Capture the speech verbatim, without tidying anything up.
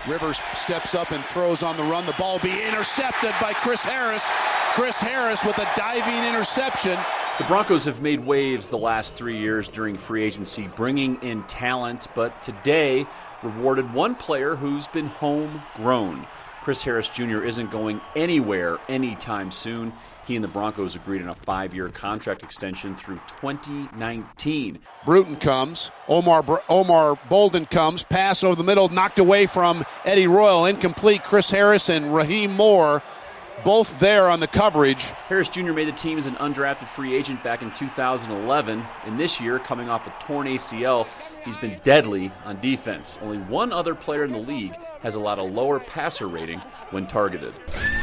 Rivers steps up and throws on the run. The ball be intercepted by Chris Harris. Chris Harris with a diving interception. The Broncos have made waves the last three years during free agency, bringing in talent, but today rewarded one player who's been homegrown. Chris Harris Junior isn't going anywhere anytime soon. He and the Broncos agreed on a five-year contract extension through twenty nineteen. Bruton comes. Omar Omar Bolden comes. Pass over the middle, knocked away from Eddie Royal. Incomplete. Chris Harris and Raheem Moore both there on the coverage. Harris Junior made the team as an undrafted free agent back in two thousand eleven, and this year, coming off a torn A C L, he's been deadly on defense. Only one other player in the league has allowed a lower passer rating when targeted.